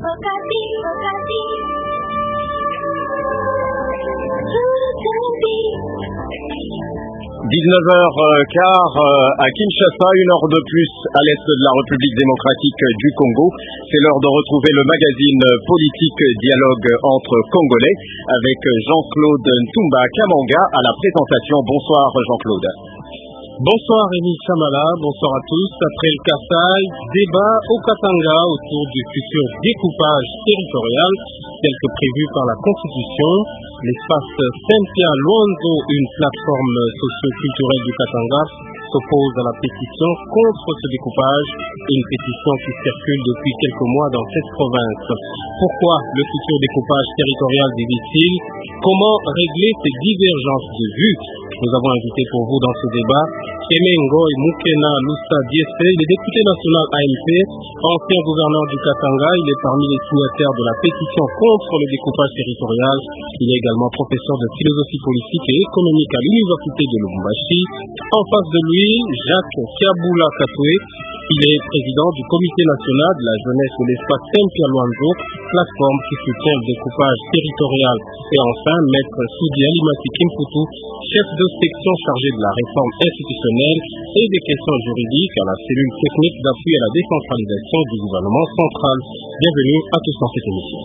19h15 à Kinshasa, une heure de plus à l'est de la République démocratique du Congo. C'est l'heure de retrouver le magazine politique Dialogue entre Congolais avec Jean-Claude Ntumba Kamanga à la présentation. Bonsoir Jean-Claude. Bonsoir Rémi Samala, bonsoir à tous. Après le Kassai, débat au Katanga autour du futur découpage territorial tel que prévu par la Constitution. L'espace Saint-Pierre-Luanzo, une plateforme socio-culturelle du Katanga, s'oppose à la pétition contre ce découpage, une pétition qui circule depuis quelques mois dans cette province. Pourquoi le futur découpage territorial divise-t-il? Comment régler ces divergences de vues? Nous avons invité pour vous dans ce débat Emengo et Mukena Lusa Diese, il est député national AMP, ancien gouverneur du Katanga. Il est parmi les signataires de la pétition contre le découpage territorial. Il est également professeur de philosophie politique et économique à l'université de Lubumbashi. En face de lui, Jacques Kiabula Katoué. Il est président du comité national de la jeunesse de l'espace Saint-Pierre-Luanzo, plateforme qui soutient le découpage territorial. Et enfin, maître Soudi Alimati Kimputu, chef de section chargé de la réforme institutionnelle et des questions juridiques à la cellule technique d'appui à la décentralisation du gouvernement central. Bienvenue à tous dans cette émission.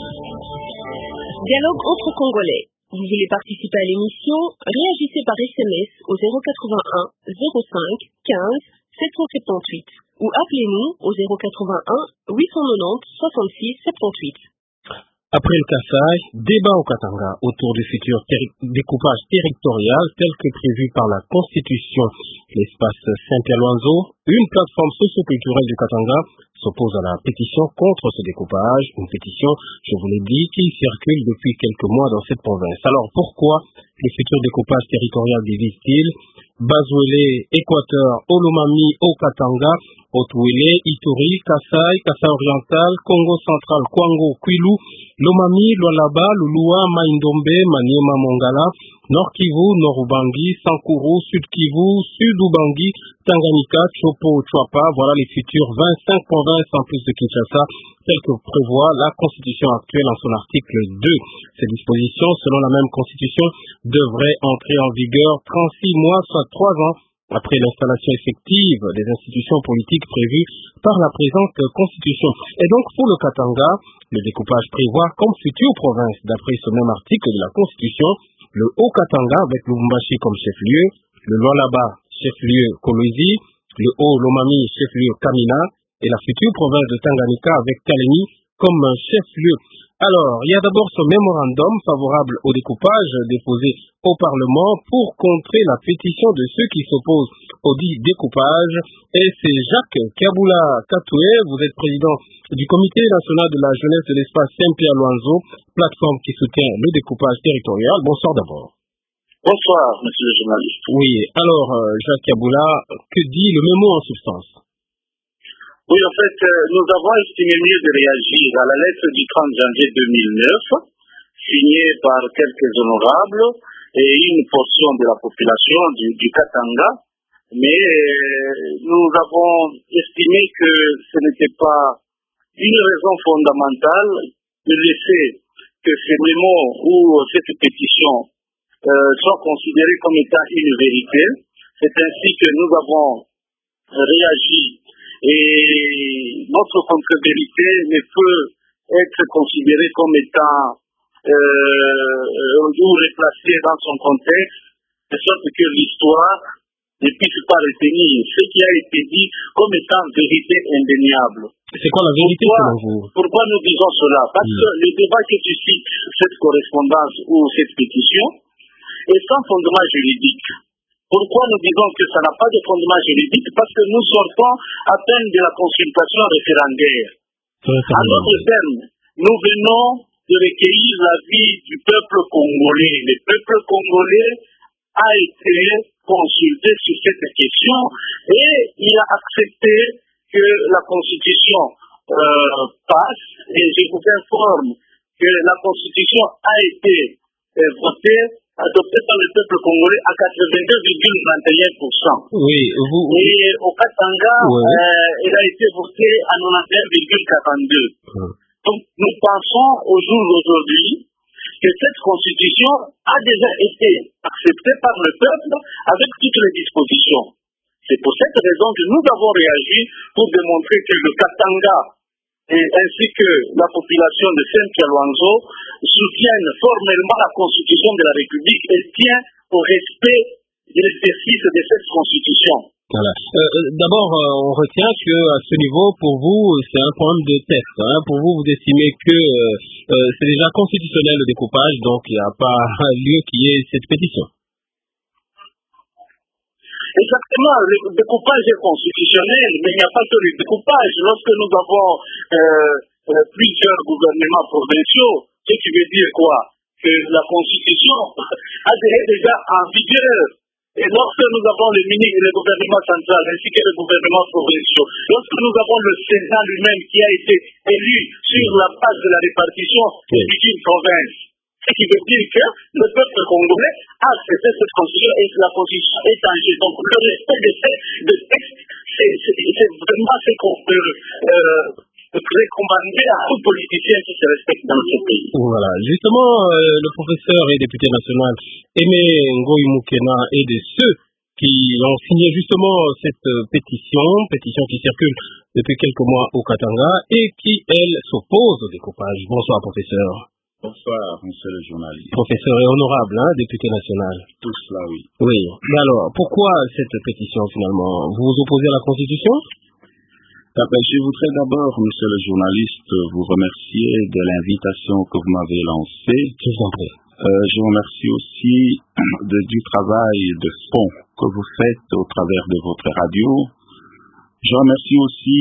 Dialogue entre Congolais. Vous voulez participer à l'émission? Réagissez par SMS au 081 05 15 778 ou appelez-nous au 081 890 66 78. Après le Kassai, débat au Katanga autour du futur découpage territorial tel que prévu par la Constitution. L'espace Saint-Pierre-Luanzo, une plateforme socio-culturelle du Katanga, s'oppose à la pétition contre ce découpage. Une pétition, je vous l'ai dit, qui circule depuis quelques mois dans cette province. Alors pourquoi le futur découpage territorial divise-t-il? Bazuele, Équateur, Olomami, au Katanga, Otuele, Ituri, Kassai, Kassai oriental, Congo central, Kwango, Kwilu, Lomami, Lualaba, Lulua, Maindombe, Maniema, Mongala, Nord Kivu, Nord Ubangi, Sankuru, Sud Kivu, Sud Ubangi, Tanganyika, Chopo, Chwapa, voilà les futures 25 provinces en plus de Kinshasa, telles que prévoit la Constitution actuelle en son article 2. Ces dispositions, selon la même Constitution, devraient entrer en vigueur 36 mois, soit 3 ans, après l'installation effective des institutions politiques prévues par la présente Constitution. Et donc, pour le Katanga, le découpage prévoit comme future province, d'après ce même article de la Constitution, le Haut-Katanga avec Lubumbashi comme chef-lieu, le Lualaba, chef-lieu Kolwezi, le Haut-Lomami, chef-lieu Kamina, et la future province de Tanganyika avec Kalemi comme chef-lieu. Alors, il y a d'abord ce mémorandum favorable au découpage déposé au Parlement pour contrer la pétition de ceux qui s'opposent au dit découpage. Et c'est Jacques Kiabula Katoué, vous êtes président du comité national de la jeunesse de l'espace Saint-Pierre-Luanzo, plateforme qui soutient le découpage territorial. Bonsoir d'abord. Bonsoir, monsieur le journaliste. Oui, alors Jacques Kiabula, que dit le mémo en substance? Oui, en fait, nous avons estimé mieux de réagir à la lettre du 30 janvier 2009, signée par quelques honorables et une portion de la population du Katanga, mais nous avons estimé que ce n'était pas une raison fondamentale de laisser que ces mémos ou cette pétition soit considérée comme étant une vérité. C'est ainsi que nous avons réagi. Et notre contre-vérité ne peut être considérée comme étant ou replacée dans son contexte, de sorte que l'histoire ne puisse pas retenir ce qui a été dit comme étant vérité indéniable. C'est quoi la vérité selon vous? Pourquoi nous disons cela? Parce que le débat que tu cites, cette correspondance ou cette pétition, est sans fondement juridique. Pourquoi nous disons que ça n'a pas de fondement juridique? Parce que nous sortons à peine de la consultation référendaire. En d'autres termes, nous venons de recueillir l'avis du peuple congolais. Le peuple congolais a été consulté sur cette question et il a accepté que la Constitution passe. Et je vous informe que la Constitution a été votée, adoptée par le peuple congolais à 82,21%. Oui, et au Katanga, elle a été votée à 91,42%. Donc, nous pensons au jour d'aujourd'hui que cette constitution a déjà été acceptée par le peuple avec toutes les dispositions. C'est pour cette raison que nous avons réagi pour démontrer que le Katanga ainsi que la population de Saint-Pierre-Loanzo soutiennent formellement la constitution de la République et tient au respect de l'exercice de cette constitution. Voilà. D'abord, on retient que à ce niveau, pour vous, c'est un problème de texte. Pour vous, vous estimez que c'est déjà constitutionnel le découpage, donc il n'y a pas lieu qu'il y ait cette pétition. Exactement, le découpage est constitutionnel, mais il n'y a pas que le découpage. Lorsque nous avons plusieurs gouvernements provinciaux, ce qui veut dire quoi? Que la constitution a déjà en vigueur. Et lorsque nous avons le gouvernement central ainsi que le gouvernement provincial, lorsque nous avons le Sénat lui-même qui a été élu sur la base de la répartition d'une province, ce qui veut dire que le peuple congolais a accepté cette constitution et la constitution est en jeu. Donc le respect de ces textes, c'est vraiment ce qu'on peut recommander à tout politicien qui se respecte dans ce pays. Voilà, justement, le professeur et député national Aimé Ngoyi Moukena est de ceux qui ont signé justement cette pétition qui circule depuis quelques mois au Katanga et qui, elle, s'oppose au découpage. Bonsoir, professeur. Bonsoir, monsieur le journaliste. Professeur et honorable, député national. Tout cela, oui. Oui. Mais alors, pourquoi cette pétition finalement? Vous vous opposez à la Constitution? Je voudrais d'abord, monsieur le journaliste, vous remercier de l'invitation que vous m'avez lancée. Je vous en prie. Je vous remercie aussi du travail de fond que vous faites au travers de votre radio. Je remercie aussi,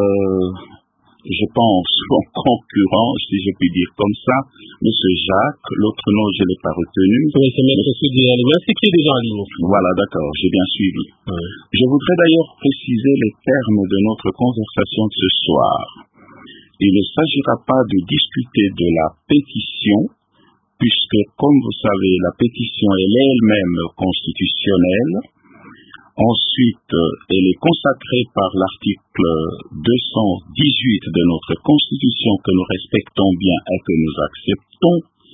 je pense, mon concurrent, si je puis dire comme ça, monsieur Jacques. L'autre nom, je ne l'ai pas retenu. Oui, c'est M. Soudi-Alima, c'est qui est déjà en ligne. Voilà, d'accord, j'ai bien suivi. Oui. Je voudrais d'ailleurs préciser les termes de notre conversation de ce soir. Il ne s'agira pas de discuter de la pétition, puisque, comme vous savez, la pétition est elle-même constitutionnelle. Ensuite, elle est consacrée par l'article 218 de notre Constitution que nous respectons bien et que nous acceptons.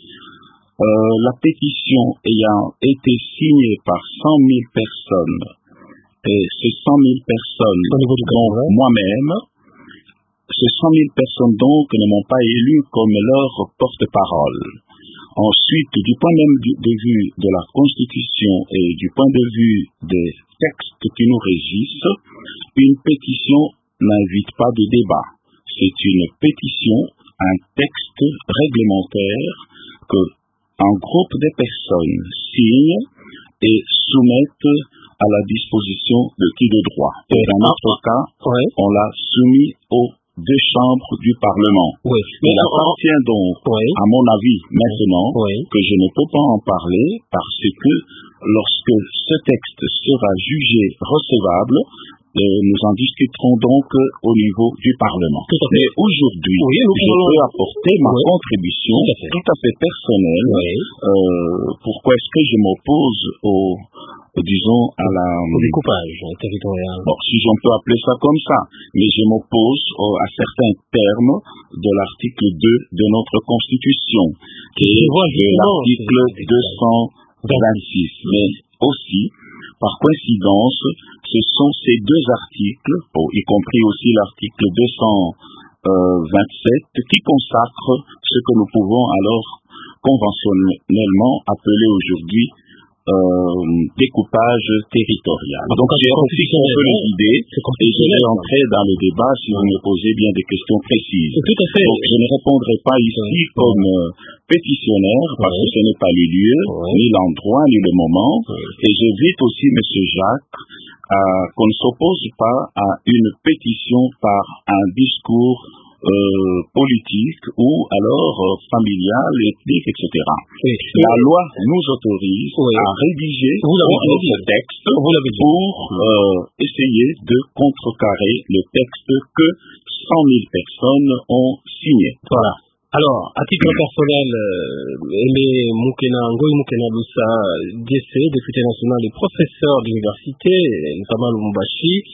La pétition ayant été signée par 100 000 personnes, et ces 100 000 personnes, dont moi-même, ces 100 000 personnes donc ne m'ont pas élu comme leur porte-parole. Ensuite, du point même de vue de la Constitution et du point de vue des textes qui nous régissent, une pétition n'invite pas de débat. C'est une pétition, un texte réglementaire que un groupe de personnes signent et soumettent à la disposition de qui de droit. Et dans notre cas, on l'a soumis aux deux chambres du Parlement. Oui. Il appartient donc, à mon avis, maintenant, que je ne peux pas en parler parce que lorsque ce texte sera jugé recevable, nous en discuterons donc au niveau du Parlement. Mais aujourd'hui, je peux apporter ma contribution tout à fait personnelle. Pourquoi est-ce que je m'oppose au découpage territorial. Bon, si j'en peux appeler ça comme ça, mais je m'oppose à certains termes de l'article 2 de notre Constitution, qui est l'article 226. Mais aussi, par coïncidence, ce sont ces deux articles, y compris aussi l'article 227, qui consacrent ce que nous pouvons alors conventionnellement appeler aujourd'hui découpage territorial. Donc j'ai repris un peu les idées et je vais entrer dans le débat si vous me posez bien des questions précises. Tout à fait. Donc je ne répondrai pas ici comme pétitionnaire parce que ce n'est pas le lieu, ni l'endroit, ni le moment. Et j'invite aussi M. Jacques qu'on ne s'oppose pas à une pétition par un discours politique ou alors familial, ethnique, etc. La loi nous autorise à rédiger ce texte pour essayer de contrecarrer le texte que 100 000 personnes ont signé. Voilà. Alors, à titre personnel, Aimé Ngoyi Moukena Loussa, DC, député national et professeur d'université, notamment à Lubumbashi,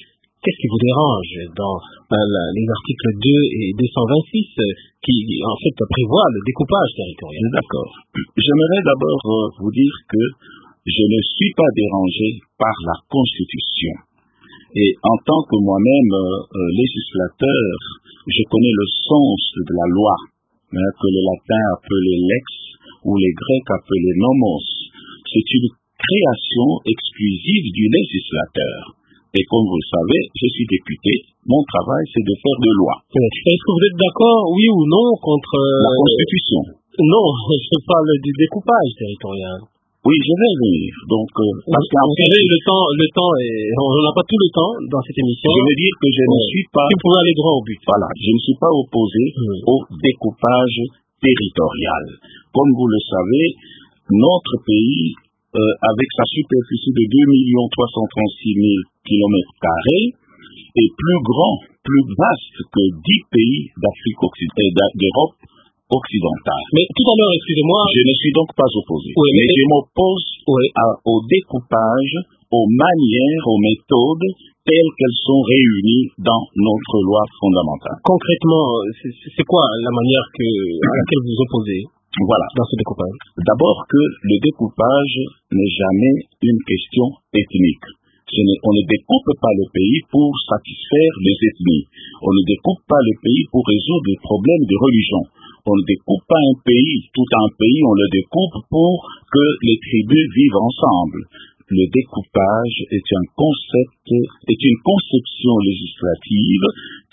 qu'est-ce qui vous dérange dans les articles 2 et 226 qui, en fait, prévoient le découpage territorial? D'accord. J'aimerais d'abord vous dire que je ne suis pas dérangé par la Constitution. Et en tant que moi-même législateur, je connais le sens de la loi, que le latin appelait lex ou les grecs appelaient nomos. C'est une création exclusive du législateur. Et comme vous le savez, je suis député. Mon travail, c'est de faire de loi. Est-ce que vous êtes d'accord, oui ou non, contre la Constitution? Non, je parle du découpage territorial. Oui, je vais venir. Donc, parce qu'en vous savez, le temps est, on n'a pas tout le temps dans cette émission. Je veux dire que je ne suis pas. Si vous pouvez aller droit au but. Voilà, je ne suis pas opposé au découpage territorial. Comme vous le savez, notre pays, avec sa superficie de 2 336 000 km², est plus grand, plus vaste que 10 pays d'Europe occidentale. Mais tout à l'heure, excusez-moi. Je ne suis donc pas opposé. Oui, mais je m'oppose au découpage, aux manières, aux méthodes telles qu'elles sont réunies dans notre loi fondamentale. Concrètement, c'est quoi la manière à laquelle vous opposez? Voilà. Dans ce découpage. D'abord que le découpage n'est jamais une question ethnique. On ne découpe pas le pays pour satisfaire les ethnies. On ne découpe pas le pays pour résoudre les problèmes de religion. On ne découpe pas un pays, tout un pays, on le découpe pour que les tribus vivent ensemble. Le découpage est un concept, est une conception législative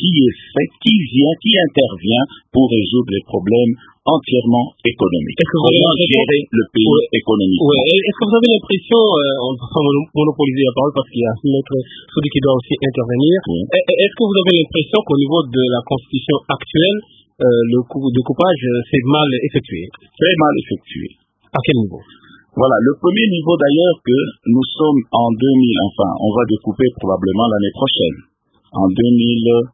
qui intervient pour résoudre les problèmes entièrement économiques. Est-ce que vous avez gérer le pays économiquement? Est-ce que vous avez l'impression, on va monopoliser la parole parce qu'il y a celui qui doit aussi intervenir. Est-ce que vous avez l'impression qu'au niveau de la Constitution actuelle, le découpage s'est mal effectué? Très mal effectué. À quel niveau? Voilà, le premier niveau d'ailleurs que nous sommes en 2000, enfin, on va découper probablement l'année prochaine, en 2010.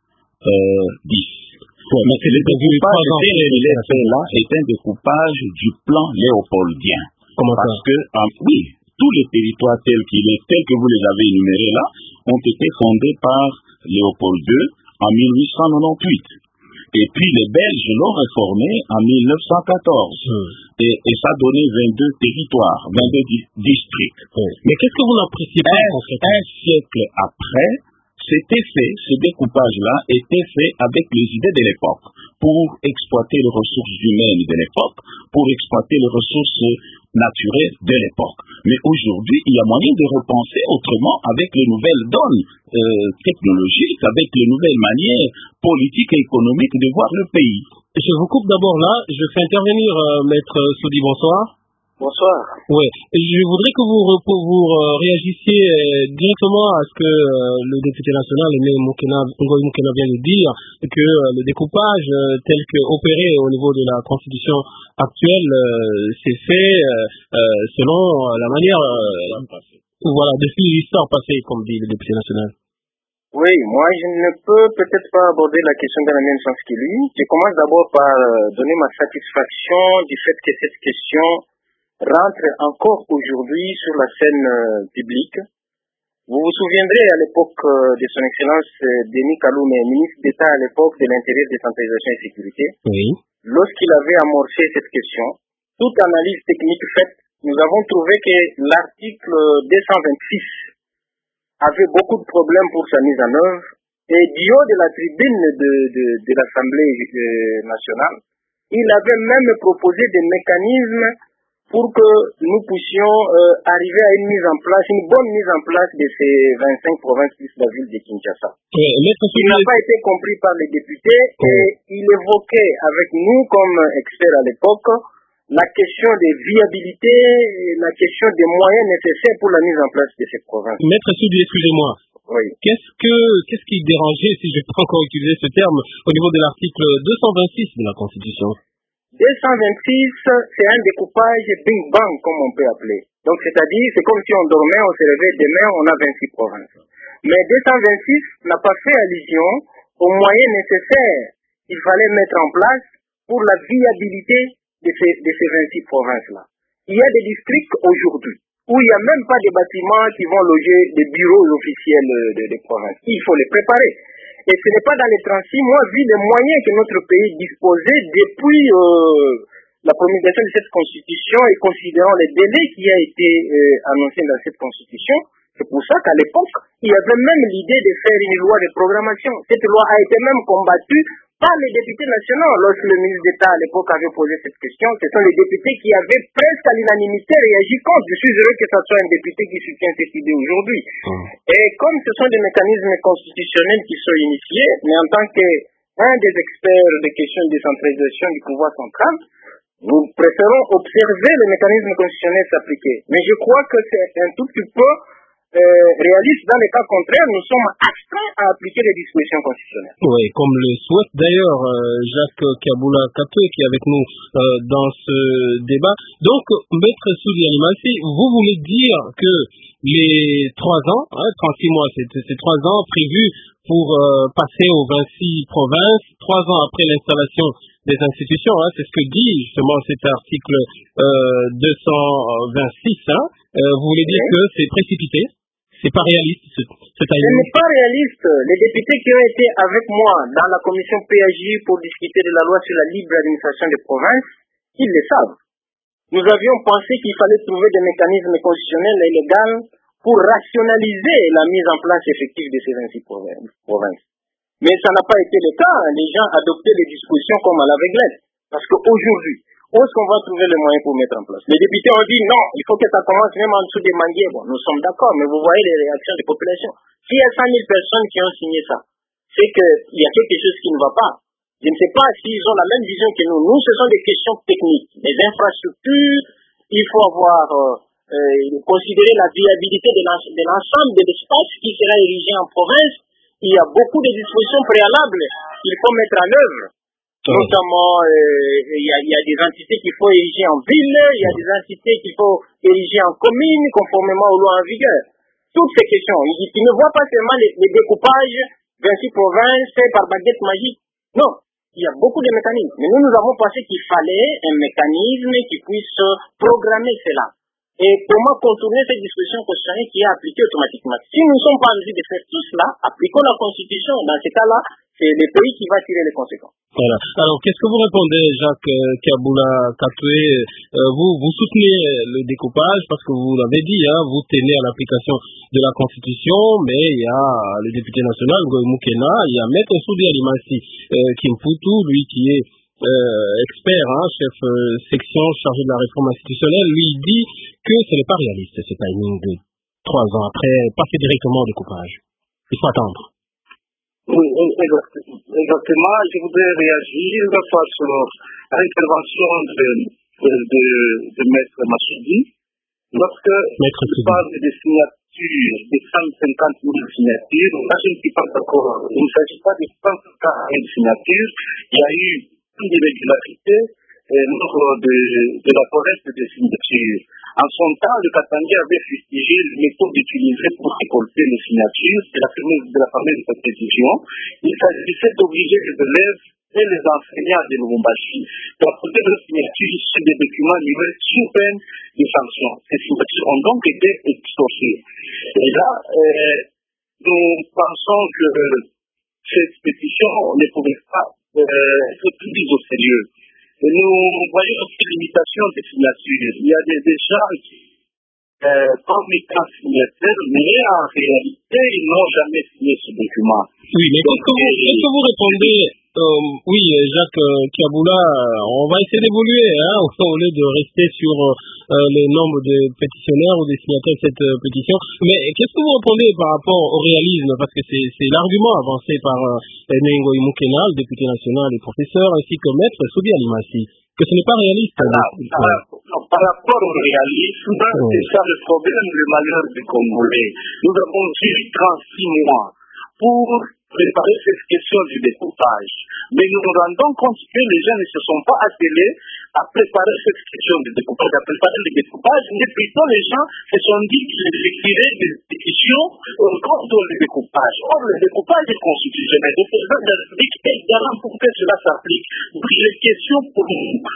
Mais le découpage qu'il est fait là est un découpage du plan léopoldien. Comment ça? Parce que, oui, tous les territoires tels que vous les avez énumérés là, ont été fondés par Léopold II en 1898. Et puis les Belges l'ont réformé en 1914. Et ça a donné 22 territoires, 22 districts. Mais qu'est-ce que vous n'appréciez pas? Un siècle après, ce découpage-là était fait avec les idées de l'époque, pour exploiter les ressources humaines de l'époque, pour exploiter les ressources naturelles de l'époque. Mais aujourd'hui, il y a moyen de repenser autrement avec les nouvelles donnes technologiques, avec les nouvelles manières politiques et économiques de voir le pays. Je vous coupe d'abord là, je fais intervenir Maître Soudi, bonsoir. Bonsoir. Oui, je voudrais que vous réagissiez directement à ce que le député national, Ngoï Moukena, vient de dire, que le découpage tel que opéré au niveau de la Constitution actuelle s'est fait selon la manière de suivre l'histoire passée, comme dit le député national. Oui, moi je ne peux peut-être pas aborder la question dans le même sens que lui. Je commence d'abord par donner ma satisfaction du fait que cette question rentre encore aujourd'hui sur la scène publique. Vous vous souviendrez à l'époque de son Excellence Denis Kaloume, ministre d'État à l'époque de l'Intérieur, Décentralisation et Sécurité, oui. Lorsqu'il avait amorcé cette question, toute analyse technique faite, nous avons trouvé que l'article 226 avait beaucoup de problèmes pour sa mise en œuvre, et du haut de la tribune de l'Assemblée nationale, il avait même proposé des mécanismes pour que nous puissions arriver à une bonne mise en place de ces 25 provinces plus la ville de Kinshasa. Il n'a pas été compris par les députés et il évoquait avec nous comme experts à l'époque la question des viabilités, la question des moyens nécessaires pour la mise en place de ces provinces. Maître Soudi, excusez-moi. Oui. Qu'est-ce qui dérangeait, si je peux encore utiliser ce terme, au niveau de l'article 226 de la Constitution? 226, c'est un découpage bing-bang, comme on peut appeler. Donc, c'est-à-dire, c'est comme si on dormait, on se réveille demain, on a 26 provinces. Mais 226 n'a pas fait allusion aux moyens nécessaires qu'il fallait mettre en place pour la viabilité de ces 26 provinces-là. Il y a des districts aujourd'hui où il n'y a même pas de bâtiments qui vont loger des bureaux officiels des provinces. Il faut les préparer. Et ce n'est pas dans les 36 mois, vu les moyens que notre pays disposait depuis la promulgation de cette constitution et considérant les délais qui a été annoncé dans cette constitution. C'est pour ça qu'à l'époque, il y avait même l'idée de faire une loi de programmation. Cette loi a été même combattue par les députés nationaux. Lorsque le ministre d'État à l'époque avait posé cette question, ce sont les députés qui avaient presque à l'unanimité réagi contre. Je suis heureux que ce soit un député qui soutient cette idée aujourd'hui. Et comme ce sont des mécanismes constitutionnels qui sont initiés, mais en tant qu'un des experts des questions de décentralisation du pouvoir central, nous préférons observer les mécanismes constitutionnels s'appliquer. Mais je crois que c'est un tout petit peu réaliste. Dans les cas contraires, nous sommes astreints à appliquer les dispositions constitutionnelles. Oui, comme le souhaite d'ailleurs Jacques Kaboula Katoué qui est avec nous dans ce débat. Donc, Maître Soudi Alimassi, vous voulez dire que les 3 ans, 36 mois, c'est 3 ans prévus pour passer aux 26 provinces, 3 ans après l'installation des institutions, c'est ce que dit justement cet article 226. Vous voulez dire que c'est précipité? C'est pas réaliste, ce n'est pas réaliste. Les députés qui ont été avec moi dans la commission PAJ pour discuter de la loi sur la libre administration des provinces, ils le savent. Nous avions pensé qu'il fallait trouver des mécanismes constitutionnels et légaux pour rationaliser la mise en place effective de ces 26 provinces. Mais ça n'a pas été le cas. Les gens adoptaient les dispositions comme à l'aveuglette. Parce qu'aujourd'hui, où est-ce qu'on va trouver les moyens pour mettre en place? Les députés ont dit non, il faut que ça commence même en dessous des manguiers. Bon, nous sommes d'accord, mais vous voyez les réactions des populations. S'il y a 100 000 personnes qui ont signé ça, c'est qu'il y a quelque chose qui ne va pas. Je ne sais pas s'ils ont la même vision que nous. Nous, ce sont des questions techniques. Les infrastructures, il faut avoir considérer la viabilité de l'ensemble de l'espace qui sera érigé en province. Il y a beaucoup de dispositions préalables qu'il faut mettre en œuvre. Notamment, il y a des entités qu'il faut ériger en ville, il y a des entités qu'il faut ériger en commune, conformément aux lois en vigueur. Toutes ces questions. Il ne voit pas seulement les découpages 26 provinces faits par baguette magique. Non, il y a beaucoup de mécanismes. Mais nous avons pensé qu'il fallait un mécanisme qui puisse programmer cela. Et comment contourner cette disposition constitutionnelle qui est appliquée automatiquement. Si nous ne sommes pas en mesure de faire tout cela, appliquons la Constitution. Dans ce cas-là, c'est le pays qui va tirer les conséquences. Voilà. Alors, qu'est-ce que vous répondez, Jacques Kaboula Katoué? Vous soutenez le découpage parce que vous l'avez dit, vous tenez à l'application de la Constitution, mais il y a le député national, Ngoï Moukena, il y a Maître Soudi Alimassi Kimputu, lui qui est expert, chef section chargé de la réforme institutionnelle, lui il dit que ce n'est pas réaliste ce timing de 3 ans après passer directement au découpage. Il faut attendre. Oui, exactement. Je voudrais réagir face à l'intervention de Maître Massoudi. Lorsque il parle des signatures, des 150 000 signatures, là je ne suis pas d'accord. Il ne s'agit pas de 150 000 signatures. Il y a eu une irrégularité lors de la collecte des signatures. En son temps, le Katanga avait fustigé les méthodes utilisées pour récolter les signatures de la fameuse pétition. Il s'agissait d'obliger les élèves et les enseignants de Lubumbashi d'apporter leurs signatures sur des documents numériques sous peine de sanctions. Ces signatures ont donc été extorquées. Et là, nous pensons que cette pétition ne pouvait pas être prise au sérieux. Et nous voyons aussi l'imitation des signatures. Il y a des gens qui, comme étant signataires, mais en réalité, ils n'ont jamais signé ce document. Oui, mais qu'est-ce que vous répondez oui, Jacques Kaboula, on va essayer d'évoluer, au lieu de rester sur le nombre de pétitionnaires ou des signataires de cette pétition. Mais qu'est-ce que vous répondez par rapport au réalisme? Parce que c'est l'argument avancé par Ngoï Moukena, le député national et professeur, ainsi que Maître Soudi Alimassi, que ce n'est pas réaliste. Par rapport au réalisme, c'est ça le problème, le malheur du Congolais. Nous avons eu 36 mois pour préparer cette question du découpage. Mais nous nous rendons compte que les gens ne se sont pas attelés à préparer cette question du découpage, à préparer le découpage, mais plutôt les gens se sont dit qu'ils effectueraient des pétitions contre le découpage. Or, le découpage est constitutionnel. Le président de la République est garant pour que cela s'applique. Donc, les questions pour nous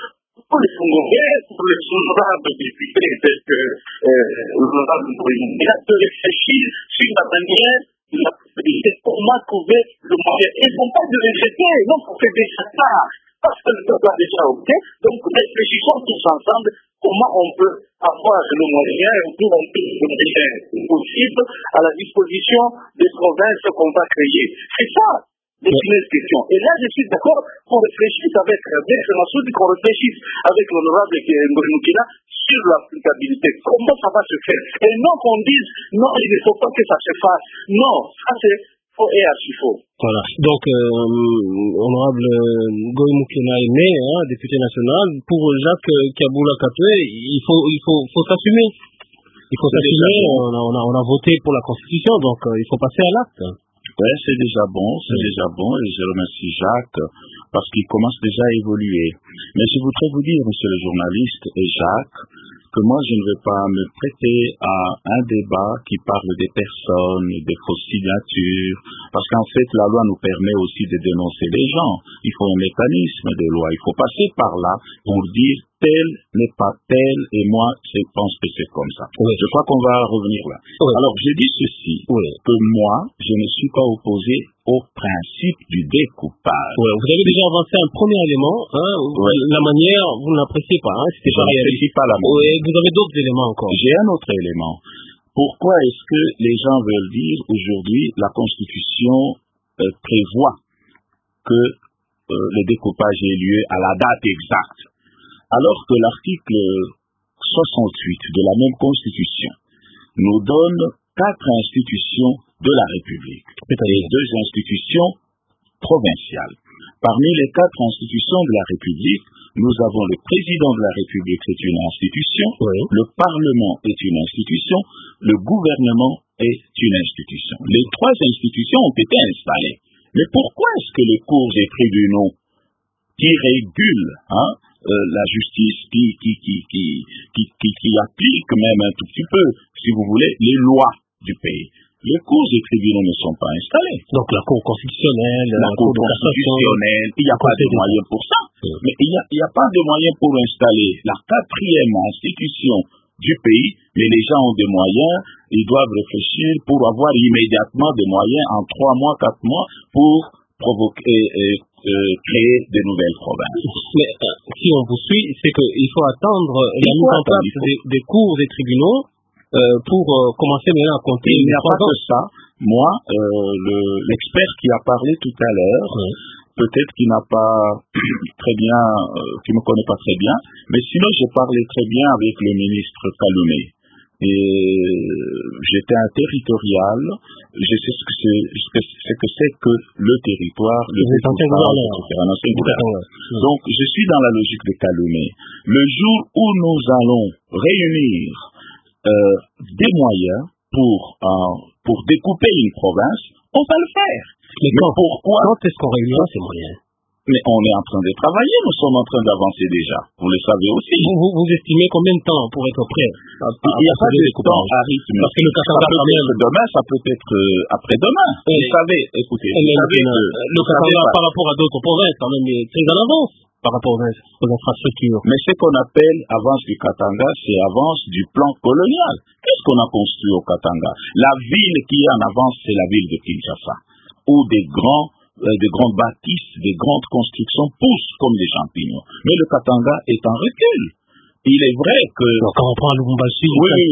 pour les Congolais, pour les honorables députés, tels que l'honorable Bouygues, de réfléchir sur la manière de la possibilité comment trouver le moyen. Et non pas de les jeter, non, pour faire des chatards, parce que le peuple a déjà opté. Donc, réfléchissons tous ensemble comment on peut avoir le moyen, ou tout on peut le moyen possible à la disposition des provinces qu'on va créer. C'est ça. Des questions. Et là, je suis d'accord qu'on réfléchisse avec qu'on réfléchisse avec l'honorable Ngoïnoukina sur l'applicabilité. Comment ça va se faire? Et non qu'on dise, non, il ne faut pas que ça se fasse. Non, ça c'est faux et archi faux. Voilà. Donc, honorable Ngoïnoukina est né, député national. Pour Jacques Kaboula Kapé, il faut s'assumer. Il faut s'assumer. On a voté pour la Constitution, donc il faut passer à l'acte. Ouais, c'est déjà bon, et je remercie Jacques parce qu'il commence déjà à évoluer. Mais je voudrais vous dire, monsieur le journaliste et Jacques, que moi je ne veux pas me prêter à un débat qui parle des personnes, des fausses signatures, parce qu'en fait la loi nous permet aussi de dénoncer les gens. Il faut un mécanisme de loi, il faut passer par là pour dire tel n'est pas tel et moi je pense que c'est comme ça. Oui. Je crois qu'on va revenir là. Oui. Alors je dis ceci, que moi je ne suis pas opposé au principe du découpage. Oui, vous avez déjà avancé un premier élément, la manière, vous n'appréciez pas, c'était pas réaliste. Pas la manière. Oui, vous avez d'autres éléments encore. J'ai un autre élément. Pourquoi est-ce que les gens veulent dire aujourd'hui la Constitution prévoit que le découpage ait lieu à la date exacte, alors que l'article 68 de la même Constitution nous donne 4 institutions de la République et 2 institutions provinciales. Parmi les 4 institutions de la République, nous avons le président de la République, c'est une institution, le Parlement est une institution, le gouvernement est une institution. Les 3 institutions ont été installées. Mais pourquoi est-ce que les cours et tribunaux qui régulent la justice, qui appliquent même un tout petit peu, si vous voulez, les lois du pays, les cours et tribunaux ne sont pas installés. Donc la Cour constitutionnelle, la Cour constitutionnelle, il n'y a pas de moyens pour ça. Mais il n'y a pas de moyens pour installer la 4e institution du pays, mais les gens ont des moyens, ils doivent réfléchir pour avoir immédiatement des moyens en 3 mois, 4 mois pour créer de nouvelles provinces. Mais si on vous suit, c'est qu'il faut attendre la mise en place des cours et tribunaux pour commencer maintenant à compter. Il n'y a pas que ça. Moi, l'expert qui a parlé tout à l'heure, peut-être qu'il n'a pas très bien, qui me connaît pas très bien, mais sinon j'ai parlé très bien avec le ministre Kaloumé. Et j'étais un territorial, je sais ce que c'est que le territoire, le découpage, etc. Donc je suis dans la logique de Kaloumé. Le jour où nous allons réunir des moyens pour découper une province, on va le faire. Mais pourquoi? Quand est-ce qu'on réunira ces moyens? Mais on est en train de travailler, nous sommes en train d'avancer déjà. Vous le savez aussi. Vous estimez combien de temps pour être prêt? Il n'y a pas de temps à rythme. Parce que le Katanga, quand même, demain, ça peut être après-demain. Vous savez, écoutez, le Katanga, par rapport à d'autres provinces, quand même, est très en avance par rapport aux infrastructures. Mais ce qu'on appelle avance du Katanga, c'est avance du plan colonial. Qu'est-ce qu'on a construit au Katanga? La ville qui est en avance, c'est la ville de Kinshasa, où des grandes bâtisses, des grandes constructions poussent comme des champignons. Mais le Katanga est en recul. Il est vrai que... Donc, quand on prend Lubumbashi,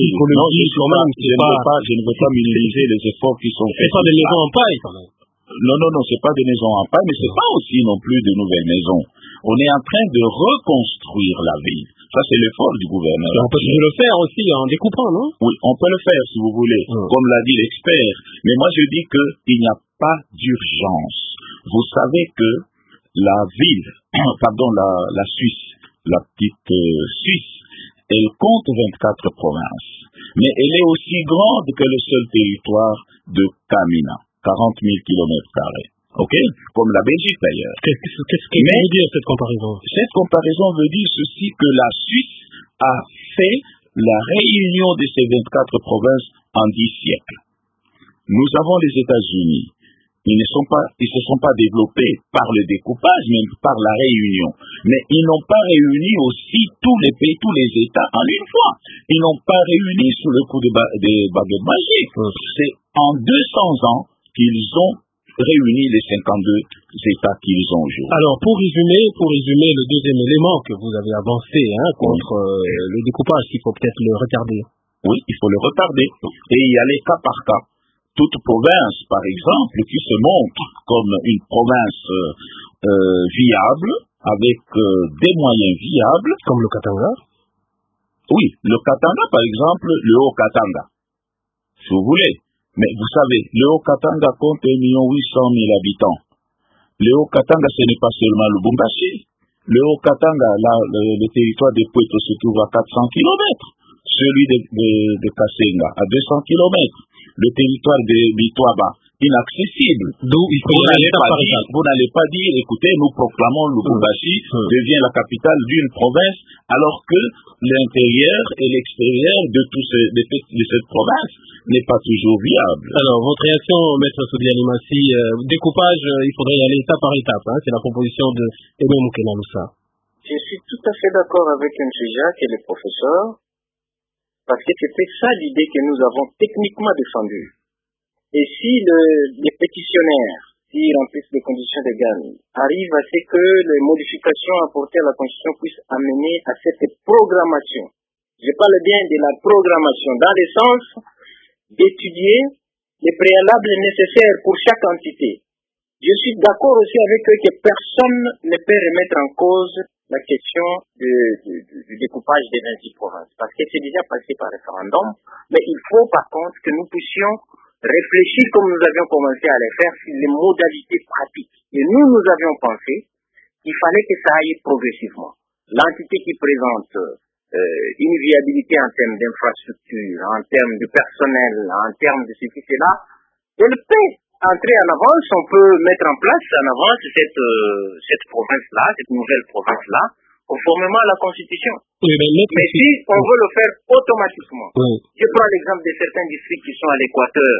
je ne veux pas minimiser les efforts qui sont faits. C'est pas des maisons en paille, quand même. Non, c'est pas des maisons en paille, mais c'est pas aussi non plus de nouvelles maisons. On est en train de reconstruire la ville. Ça, c'est l'effort du gouvernement. On peut le faire aussi en découpant, non? Oui, on peut le faire, si vous voulez, comme l'a dit l'expert. Mais moi, je dis qu'il n'y a pas d'urgence. Vous savez que la ville, la Suisse, la petite Suisse, elle compte 24 provinces. Mais elle est aussi grande que le seul territoire de Kamina, 40 000 km². Ok? Comme la Belgique d'ailleurs. Qu'est-ce que veut dire cette comparaison? Cette comparaison veut dire ceci, que la Suisse a fait la réunion de ces 24 provinces en 10 siècles. Nous avons les États-Unis. Ils se sont pas développés par le découpage, mais par la réunion. Mais ils n'ont pas réuni aussi tous les pays, tous les États en une fois. Ils n'ont pas réuni sous le coup des baguettes magiques. C'est en 200 ans qu'ils ont réuni les 52 États qu'ils ont aujourd'hui. Alors, pour résumer le deuxième élément que vous avez avancé contre le découpage, il faut peut-être le retarder. Oui, il faut le retarder. Et y aller cas par cas. Toute province, par exemple, qui se montre comme une province viable, avec des moyens viables. Comme le Katanga? Oui, le Katanga, par exemple, le Haut-Katanga, si vous voulez. Mais vous savez, le Haut-Katanga compte 1,8 million habitants. Le Haut-Katanga, ce n'est pas seulement le Lubumbashi. Le Haut-Katanga, le territoire de Pweto se trouve à 400 km. Celui de Kasenga, à 200 km. Le territoire de Bitwaba, inaccessible. D'où il faut vous n'allez pas dire, écoutez, nous proclamons Lubumbashi devient la capitale d'une province, alors que l'intérieur et l'extérieur de cette province n'est pas toujours viable. Alors, votre réaction, Maître Soudi Alimassi, découpage, il faudrait y aller étape par étape. C'est la proposition de Aimé Moukenaloussa. Je suis tout à fait d'accord avec M. Jacques et le professeur, parce que c'était ça l'idée que nous avons techniquement défendue. Et si les pétitionnaires, s'ils remplissent les conditions légales, arrivent à ce que les modifications apportées à la Constitution puissent amener à cette programmation, je parle bien de la programmation, dans le sens d'étudier les préalables nécessaires pour chaque entité. Je suis d'accord aussi avec eux que personne ne peut remettre en cause la question du découpage des 26 provinces, parce que c'est déjà passé par référendum, mais il faut par contre que nous puissions réfléchir comme nous avions commencé à le faire sur les modalités pratiques. Et nous avions pensé qu'il fallait que ça aille progressivement. L'entité qui présente une viabilité en termes d'infrastructure, en termes de personnel, en termes de ceci, cela, elle peut entrer en avance, on peut mettre en place en avance cette province-là, cette nouvelle province-là, conformément à la Constitution. Oui, mais si on veut le faire automatiquement, je prends l'exemple de certains districts qui sont à l'équateur.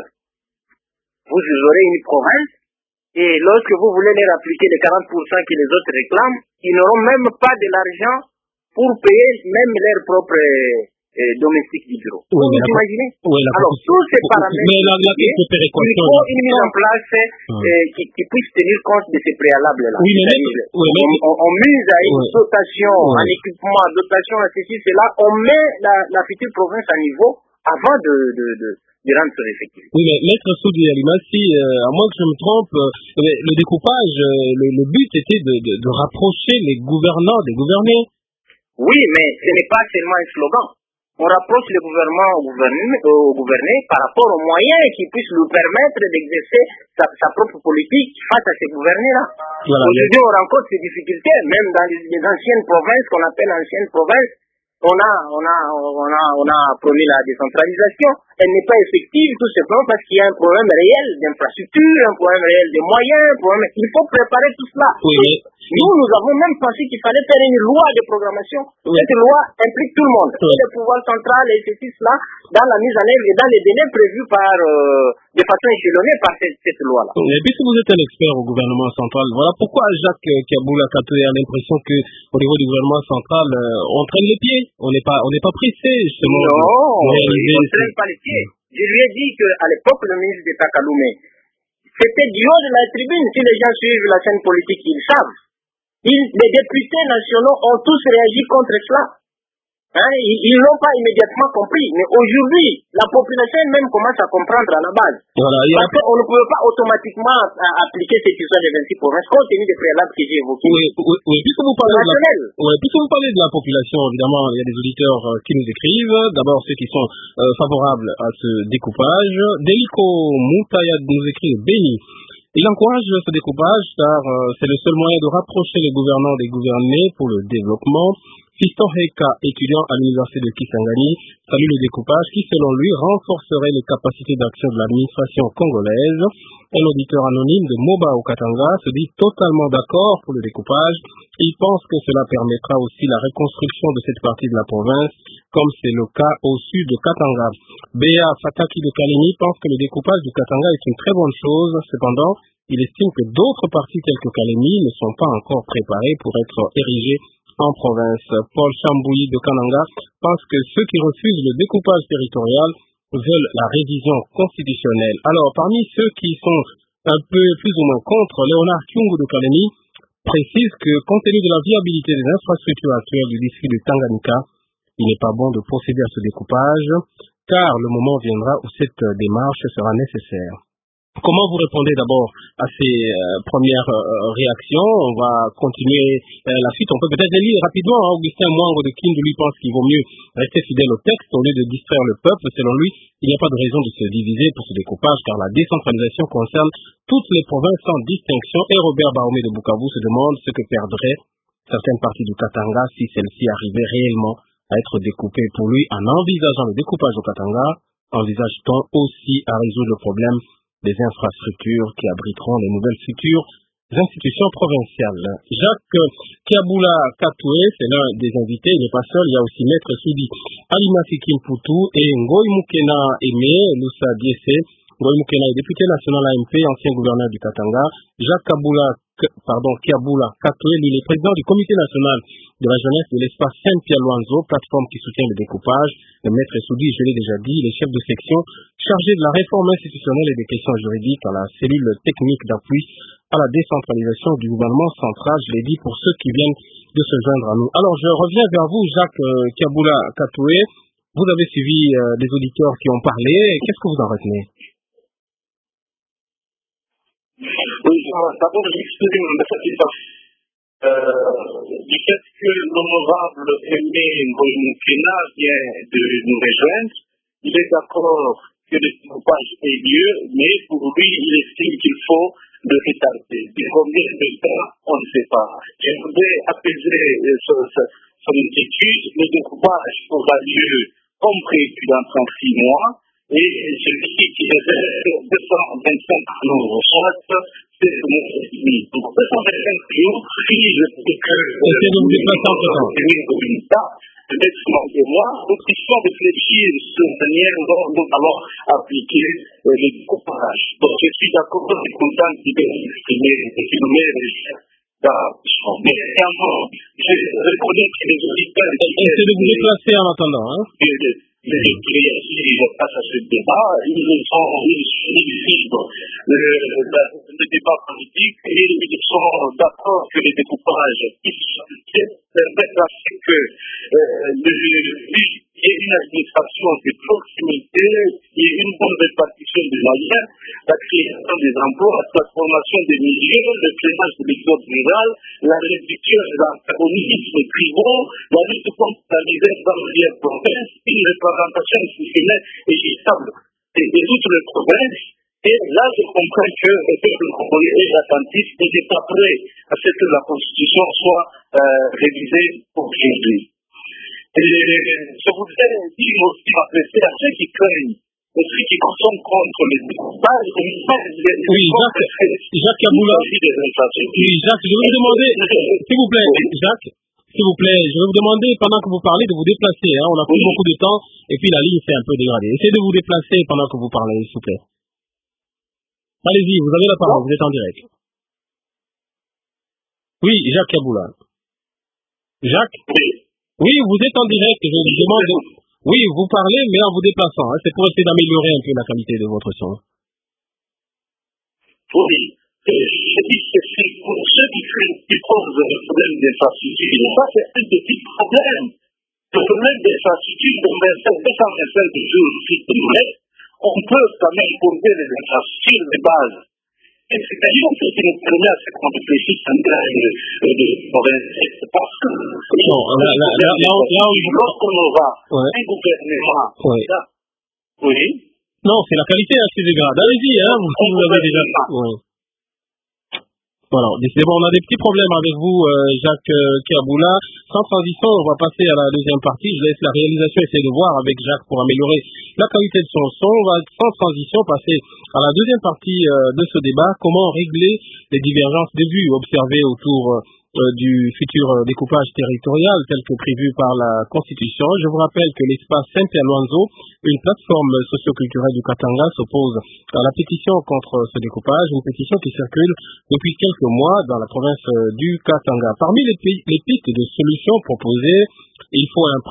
Vous aurez une province, et lorsque vous voulez leur appliquer les 40% que les autres réclament, ils n'auront même pas de l'argent pour payer même leurs propres domestiques du bureau. Vous imaginez? Alors, tous ces paramètres, il faut une mise en place qui puisse tenir compte de ces préalables-là. On mise à une dotation, un équipement, dotation à ceci, cela, on met la future province à niveau avant de rendre son effectif. Oui, mais Maître Soudi Alimassi, à moins que je me trompe, le découpage, le but était de rapprocher les gouvernants des gouvernés. Oui, mais ce n'est pas seulement un slogan. On rapproche le gouvernement au gouverné par rapport aux moyens qui puissent lui permettre d'exercer sa propre politique face à ces gouvernés-là. Aujourd'hui, on rencontre ces difficultés, même dans les anciennes provinces, qu'on appelle anciennes provinces. On a promis la décentralisation. Elle n'est pas effective tout simplement parce qu'il y a un problème réel d'infrastructure, un problème réel de moyens, il faut préparer tout cela. Nous avons même pensé qu'il fallait faire une loi de programmation. Cette loi implique tout le monde. Le pouvoir central et ceci, cela, dans la mise en œuvre et dans les délais prévus de façon échelonnée par cette loi-là. Et puisque vous êtes un expert au gouvernement central, voilà pourquoi Jacques Kaboula Kato a l'impression qu'au niveau du gouvernement central, on traîne les pieds. On n'est pas pressé, justement. Non, on ne traîne pas les pieds. Je lui ai dit qu'à l'époque, le ministre d'État Kaloumé, c'était du haut de la tribune. Si les gens suivent la scène politique, ils savent. Les députés nationaux ont tous réagi contre cela. Ils n'ont pas immédiatement compris. Mais aujourd'hui, la population elle-même commence à comprendre à la base. Parce qu'on ne peut pas automatiquement appliquer cette histoire des 26 provinces compte tenu des préalables que j'ai évoqués. Oui. Puisque vous parlez de la population, évidemment, il y a des auditeurs qui nous écrivent. D'abord, ceux qui sont favorables à ce découpage. Deliko Moutayad nous écrit Béni. Il encourage ce découpage car c'est le seul moyen de rapprocher les gouvernants des gouvernés pour le développement. Fiston Heka, étudiant à l'université de Kisangani, salue le découpage qui, selon lui, renforcerait les capacités d'action de l'administration congolaise. Un auditeur anonyme de Moba au Katanga se dit totalement d'accord pour le découpage. Il pense que cela permettra aussi la reconstruction de cette partie de la province, comme c'est le cas au sud de Katanga. Béa Fataki de Kalini pense que le découpage du Katanga est une très bonne chose. Cependant, Il estime que d'autres parties telles que Kalemi ne sont pas encore préparées pour être érigées en province. Paul Chambouilly de Kananga pense que ceux qui refusent le découpage territorial veulent la révision constitutionnelle. Alors, parmi ceux qui sont un peu plus ou moins contre, Léonard Kyungu de Kalemi précise que compte tenu de la viabilité des infrastructures actuelles du district de Tanganyika, il n'est pas bon de procéder à ce découpage, car le moment viendra où cette démarche sera nécessaire. Comment vous répondez d'abord à ces premières réactions? On va continuer la suite. On peut peut-être les lire rapidement. Augustin Mwango de Kindu lui pense qu'il vaut mieux rester fidèle au texte au lieu de distraire le peuple. Selon lui, il n'y a pas de raison de se diviser pour ce découpage car la décentralisation concerne toutes les provinces sans distinction. Et Robert Baoumé de Bukavu se demande ce que perdraient certaines parties du Katanga si celles-ci arrivaient réellement à être découpées. Pour lui, en envisageant le découpage au Katanga, envisage-t-on aussi à résoudre le problème des infrastructures qui abriteront les nouvelles futures institutions provinciales. Jacques Kiaboula Katoué, c'est l'un des invités, il n'est pas seul, il y a aussi Maître Soudi Alimasi Kimpoutou et Ngoy Moukena Aimé, Loussa Diessé. Ngoy Moukena est député national AMP, ancien gouverneur du Katanga. Jacques Kiaboula Katoué, lui, il est président du comité national de la jeunesse de l'espace Saint-Pierre-Loanzo, plateforme qui soutient le découpage. Le Maître Soudi, je l'ai déjà dit, il est chef de section chargé de la réforme institutionnelle et des questions juridiques à la cellule technique d'appui à la décentralisation du gouvernement central. Je l'ai dit pour ceux qui viennent de se joindre à nous. Alors, je reviens vers vous, Jacques Kiaboula Katoué. Vous avez suivi des auditeurs qui ont parlé. Qu'est-ce que vous en retenez? Oui, d'abord, j'exprime ma satisfaction du fait que l'honorable Aimé Ngoy Moukena vient de nous rejoindre. Il est d'accord que le découpage ait lieu, mais pour lui, il estime qu'il faut le retarder. De combien de temps, on ne sait pas. Je voudrais apaiser son inquiétude. Le découpage aura lieu comme prévu dans 36 mois. Et celui qui est 225 jours, soit c'est le mois et demi. Donc 225 jours, si je dis que essayez de vous déplacer entre temps. Peut-être que moi, donc il faut réfléchir sur la manière dont nous allons appliquer le découpage. Donc je suis d'accord, je suis content qu'il nous met les chefs. Mais également, je reconnais que les auditeurs... Essayez de vous déplacer en attendant, hein. Je passe à ce débat, ils sont libres le débat politique et ils sont d'accord que les découpages permettent à ce que il y ait une administration de proximité, il y ait une bonne répartition des moyens, la création des emplois, la transformation des milieux, le freinage de l'exode rural, la réduction de l'antagonisme tribaux, la lutte contre la misère dans les provinces, une représentation institutionnelle équitable de toutes les provinces. Et là, je comprends que le peuple congolais est attentif et est prêt à ce que la Constitution soit révisée aujourd'hui. Et je voudrais dire aussi m'adresser à ceux qui craignent, ceux qui sont contre les découpages. Oui, Jacques Kiaboula. Oui, Jacques, je vais vous demander, s'il vous plaît, Jacques, s'il vous plaît, je vais vous demander, pendant que vous parlez, de vous déplacer. Hein, on a pris beaucoup de temps, et puis la ligne s'est un peu dégradée. Essayez de vous déplacer pendant que vous parlez, s'il vous plaît. Allez-y, vous avez la parole, vous êtes en direct. Oui, Jacques Kiaboula. Jacques? Oui, vous êtes en direct, je vous demande... Oui, vous parlez, mais en vous déplaçant. Hein, c'est pour essayer d'améliorer un peu la qualité de votre son. Oui. Je dis que c'est pour ceux qui posent le problème d'infrastructure. Ça, c'est un petit problème. Le problème d'infrastructure, dans 225 jours, on peut quand même poser les infrastructures de base. Et c'est-à-dire que c'est une première qu'on réfléchisse en termes de province. Parce que lorsqu'on aura un gouvernement, oui. Non, c'est la qualité assez dégrade. Allez-y, hein, vous avez déjà... Oui. Voilà, décidément, on a des petits problèmes avec vous, Jacques Kiaboula. Sans transition, on va passer à la deuxième partie. Je laisse la réalisation essayer de voir avec Jacques pour améliorer la qualité de son son. On va sans transition passer à la deuxième partie de ce débat. Comment régler les divergences de vues observées autour du futur découpage territorial tel que prévu par la Constitution. Je vous rappelle que l'espace Saint-Pierre-Luanzo, une plateforme socioculturelle du Katanga, s'oppose à la pétition contre ce découpage, une pétition qui circule depuis quelques mois dans la province du Katanga. Parmi les pistes de solutions proposées, il faut au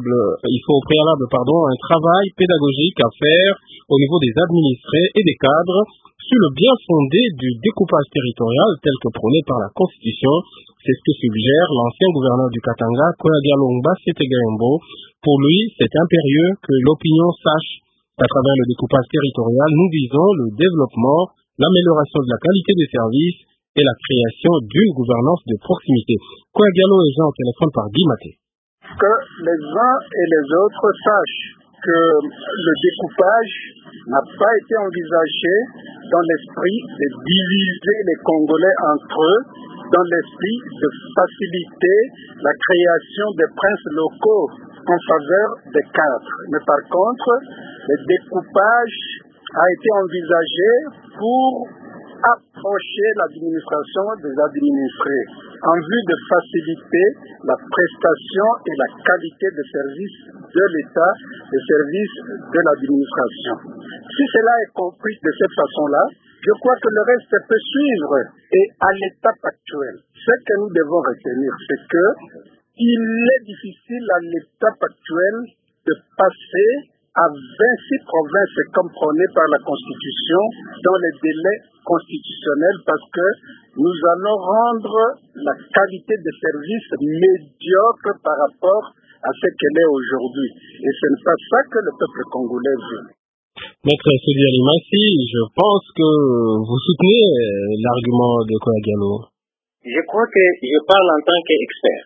préalable un travail pédagogique à faire au niveau des administrés et des cadres sur le bien fondé du découpage territorial tel que prôné par la Constitution. C'est ce que suggère l'ancien gouverneur du Katanga, Koyagialo Setegaembo. Pour lui, c'est impérieux que l'opinion sache qu'à travers le découpage territorial, nous visons le développement, l'amélioration de la qualité des services et la création d'une gouvernance de proximité. Koyagialo est en téléphone par Guy Maté. Que les uns et les autres sachent que le découpage n'a pas été envisagé dans l'esprit de diviser les Congolais entre eux, dans l'esprit de faciliter la création des princes locaux en faveur des cadres. Mais par contre, le découpage a été envisagé pour approcher l'administration des administrés en vue de faciliter la prestation et la qualité des services de l'État, des services de l'administration. Si cela est compris de cette façon-là, je crois que le reste peut suivre. Et à l'étape actuelle, ce que nous devons retenir, c'est que il est difficile à l'étape actuelle de passer à 26 provinces comme prôné par la Constitution dans les délais constitutionnels parce que nous allons rendre la qualité des services médiocre par rapport à ce qu'elle est aujourd'hui. Et ce n'est pas ça que le peuple congolais veut. Maître Sodi Alimassi, je pense que vous soutenez l'argument de Koyagialo. Je crois que je parle en tant qu'expert.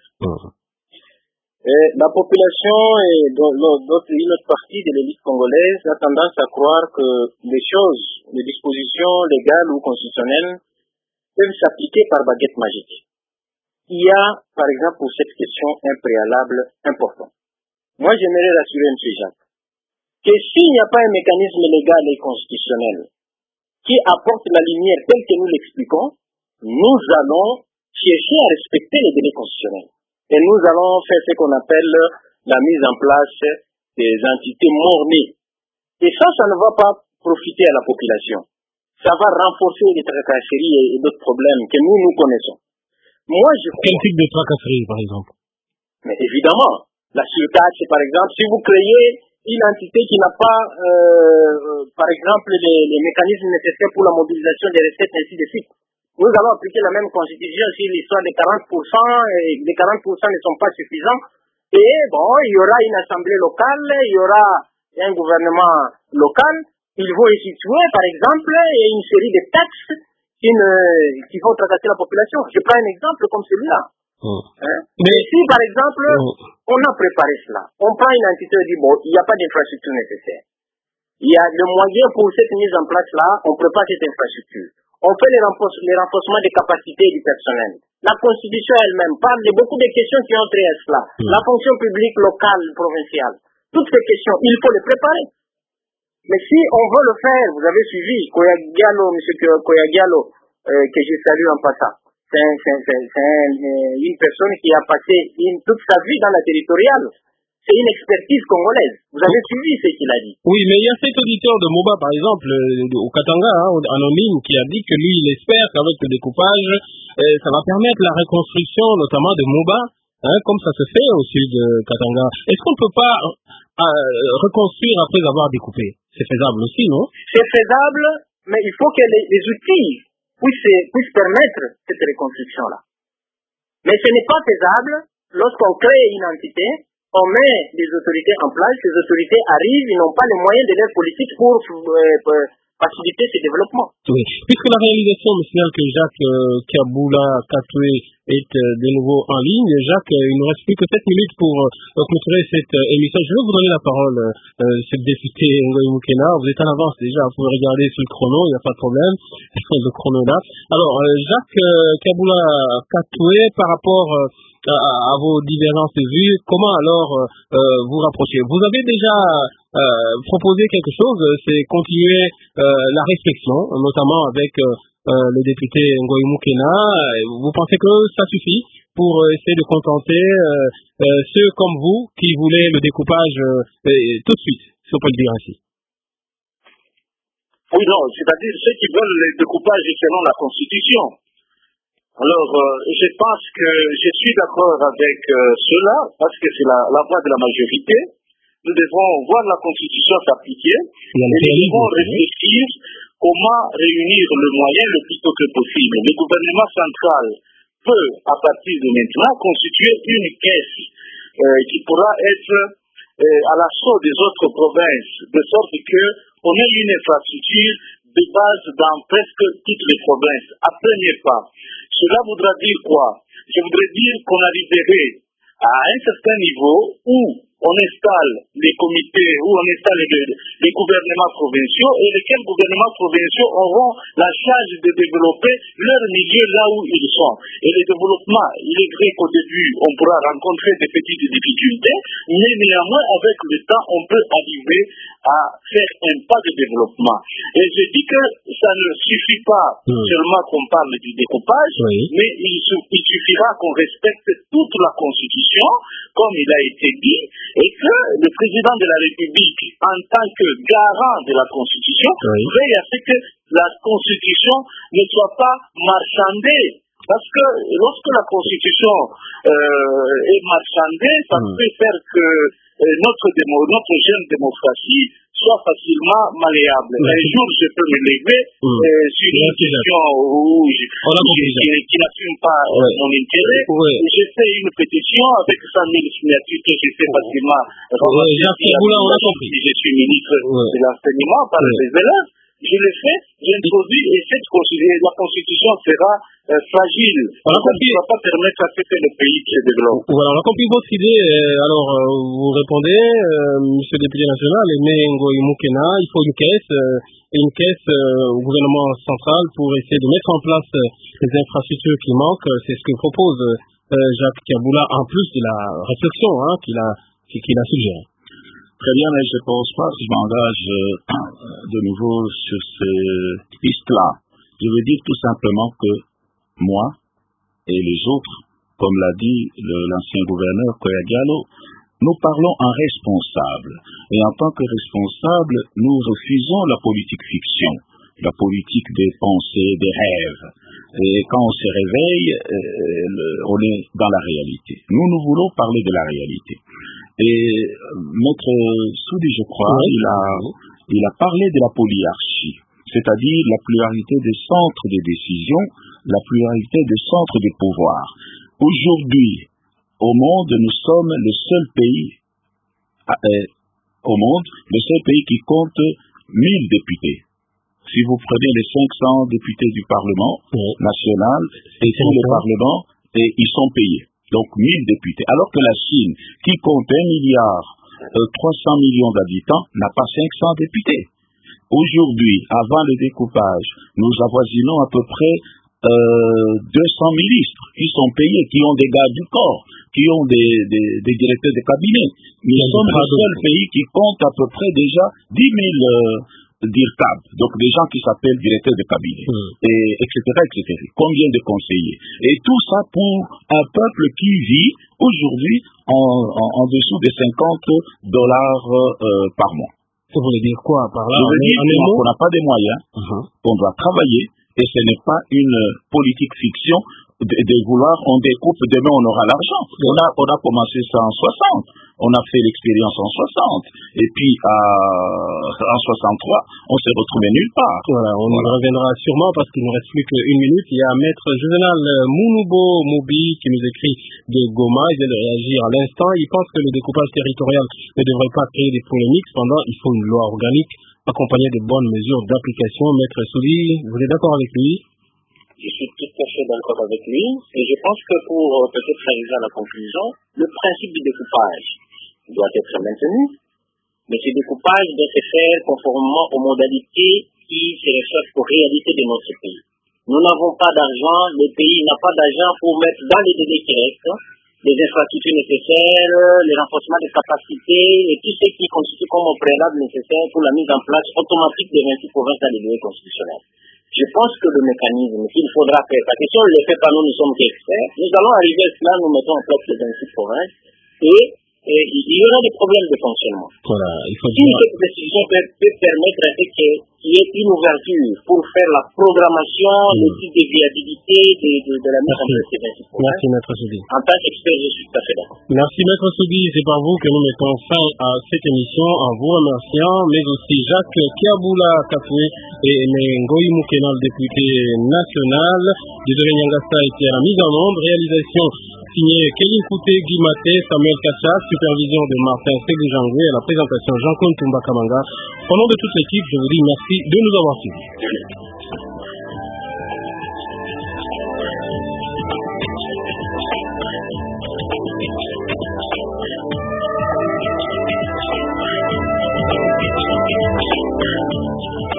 La population et une autre partie de l'élite congolaise a tendance à croire que les dispositions légales ou constitutionnelles peuvent s'appliquer par baguette magique. Il y a, par exemple, pour cette question, un préalable important. Moi, j'aimerais rassurer M. Jacques que s'il n'y a pas un mécanisme légal et constitutionnel qui apporte la lumière telle que nous l'expliquons, nous allons chercher à respecter les délais constitutionnels. Et nous allons faire ce qu'on appelle la mise en place des entités mornées. Et ça ne va pas profiter à la population. Ça va renforcer les tracasseries et d'autres problèmes que nous connaissons. Quel type de tracasserie, par exemple? Mais évidemment, la surtaxe, par exemple, si vous créez une entité qui n'a pas, par exemple, les mécanismes nécessaires pour la mobilisation des recettes, ainsi de suite. Nous allons appliquer la même constitution si l'histoire des 40% et les 40% ne sont pas suffisants. Et bon, il y aura une assemblée locale, il y aura un gouvernement local. Ils vont instituer, par exemple, une série de taxes qui vont tracasser la population. Je prends un exemple comme celui-là. Mais si, par exemple, on a préparé cela, on prend une entité et dit, bon, il n'y a pas d'infrastructure nécessaire. Il y a le moyen pour cette mise en place-là, on prépare cette infrastructure. On fait les renforcements des capacités du personnel. La Constitution elle-même parle de beaucoup de questions qui ont trait à cela. La fonction publique locale, provinciale. Toutes ces questions, il faut les préparer. Mais si on veut le faire, vous avez suivi M. Koyagialo, que je salue en passant. C'est une personne qui a passé toute sa vie dans la territoriale. C'est une expertise congolaise. Vous avez suivi ce qu'il a dit. Oui, mais il y a cet auditeur de Moba, par exemple, au Katanga, anonyme, qui a dit que lui, il espère qu'avec le découpage, ça va permettre la reconstruction, notamment de Moba, comme ça se fait au sud de Katanga. Est-ce qu'on ne peut pas reconstruire après avoir découpé? C'est faisable aussi, non? C'est faisable, mais il faut que les outils puissent permettre cette reconstruction-là. Mais ce n'est pas faisable lorsqu'on crée une entité. On met des autorités en place, ces autorités arrivent, ils n'ont pas les moyens de leur politique pour faciliter ce développement. Oui. Puisque la réalisation me signale que Jacques Kabula Katoué est de nouveau en ligne. Jacques, il ne reste plus que 7 minutes pour clôturer cette émission. Je vais vous donner la parole, ce député Ngoï Moukena. Vous êtes en avance déjà, vous pouvez regarder sur le chrono, il n'y a pas de problème. Le chrono là. Alors, Jacques Kabula Katoué, par rapport à vos divergences de vues, comment alors vous rapprochez? Vous avez déjà proposé quelque chose, c'est continuer la réflexion, notamment avec le député Ngoï Moukena. Vous pensez que ça suffit pour essayer de contenter ceux comme vous qui voulaient le découpage tout de suite, si on peut le dire ainsi? Oui, non, c'est-à-dire ceux qui veulent le découpage selon la Constitution. Alors, je pense que je suis d'accord avec cela, parce que c'est la voix de la majorité. Nous devons voir la Constitution s'appliquer et nous devons réfléchir comment réunir le moyen le plus tôt que possible. Le gouvernement central peut, à partir de maintenant, constituer une caisse qui pourra être à l'assaut des autres provinces, de sorte qu'on ait une infrastructure de base dans presque toutes les provinces. À premier pas. Cela voudra dire quoi? Je voudrais dire qu'on arriverait à un certain niveau où on installe les comités, où on installe les gouvernements provinciaux, et lesquels gouvernements provinciaux auront la charge de développer leur milieu là où ils sont. Et le développement, il est vrai qu'au début, on pourra rencontrer des petites difficultés, mais néanmoins, avec le temps, on peut arriver à faire un pas de développement. Et je dis que ça ne suffit pas seulement qu'on parle du découpage, mais il suffira qu'on respecte toute la Constitution, comme il a été dit, et que le président de la République, en tant que garant de la Constitution, veille à ce que la Constitution ne soit pas marchandée. Parce que lorsque la Constitution est marchandée, ça peut faire que notre jeune démocratie soit facilement malléable. Un jour, je peux me lever sur une question qui n'assume pas mon intérêt. Je fais une pétition avec 100 000 signatures que je fais facilement. Je suis ministre de l'enseignement par les élèves. Je le fais, j'introduis et la Constitution sera fragile. Ça ne va pas permettre à ce que le pays se développe. Voilà, on a compris votre idée. Alors, vous répondez, monsieur le député national, Aimé Ngoï Moukena, il faut une caisse au gouvernement central pour essayer de mettre en place les infrastructures qui manquent. C'est ce que propose Jacques Tiaboula, en plus de la réflexion qu'il a suggérée. Très bien, mais je ne pense pas que je m'engage de nouveau sur ces pistes-là. Je veux dire tout simplement que moi et les autres, comme l'a dit l'ancien gouverneur Koya Diallo, nous parlons en responsable. Et en tant que responsable, nous refusons la politique fiction, la politique des pensées, des rêves. Et quand on se réveille, on est dans la réalité. Nous voulons parler de la réalité. Et Maître Soudi, je crois, il a parlé de la polyarchie, c'est-à-dire la pluralité des centres de décision, la pluralité des centres de pouvoir. Aujourd'hui, au monde, nous sommes le seul pays qui compte 1000 députés. Si vous prenez les 500 députés du Parlement national et tous les parlements, ils sont payés. Donc 1000 députés. Alors que la Chine, qui compte 1,3 milliard d'habitants, n'a pas 500 députés. Aujourd'hui, avant le découpage, nous avoisinons à peu près 200 ministres qui sont payés, qui ont des gardes du corps, qui ont des directeurs de cabinet. Nous sommes le seul pays qui compte à peu près déjà 10 000 DIRCAB, donc des gens qui s'appellent directeurs de cabinet, etc., etc. Combien de conseillers? Et tout ça pour un peuple qui vit aujourd'hui en dessous de $50 par mois. Ça voulait dire quoi par là? Je veux dire qu'on n'a pas de moyens, qu'on doit travailler, et ce n'est pas une politique fiction de vouloir, on découpe, demain on aura l'argent. On a commencé ça en 60, on a fait l'expérience en 60, et puis en 63, on s'est retrouvé nulle part. Voilà, on y reviendra sûrement parce qu'il ne reste plus qu'une minute. Il y a Maître Juvenal Mounoubo Moubi qui nous écrit de Goma, il vient de réagir à l'instant. Il pense que le découpage territorial ne devrait pas créer des polémiques, cependant il faut une loi organique accompagnée de bonnes mesures d'application. Maître Souli, vous êtes d'accord avec lui? Je suis tout à fait d'accord avec lui, et je pense que pour peut-être arriver à la conclusion, le principe du découpage doit être maintenu, mais ce découpage doit se faire conformément aux modalités qui se reflètent aux réalités de notre pays. Nous n'avons pas d'argent, le pays n'a pas d'argent pour mettre dans les délais qui restent les infrastructures nécessaires, le renforcement des capacités et tout ce qui constitue comme préalable nécessaire pour la mise en place automatique des 26 provinces dans les délais constitutionnels. Je pense que le mécanisme qu'il faudra faire, parce que si on ne le fait pas, nous sommes qu'experts, nous allons arriver à cela, nous mettons en place les 26 provinces, et il y aura des problèmes de fonctionnement. Voilà, il faut Si cette décision peut permettre à ce qu'il y ait une ouverture pour faire la programmation, l'étude de viabilité de la mise en place des 26 provinces. Merci, Maître Soudi. En tant qu'expert, je suis tout à fait d'accord. Merci, Maître Soudi. C'est par vous que nous mettons fin à cette émission en vous remerciant, mais aussi Jacques Kiaboula Kafoué et Ngoï Moukena, le député national. Désolé Nyangasa était à la mise en onde. Réalisation signé Kéline Kouté, Guy Maté, Samuel Kacha, supervision de Martin Ségujangoué, à la présentation Jean-Claude Toumba Kamanga. Au nom de toute l'équipe, je vous dis merci de nous avoir suivis.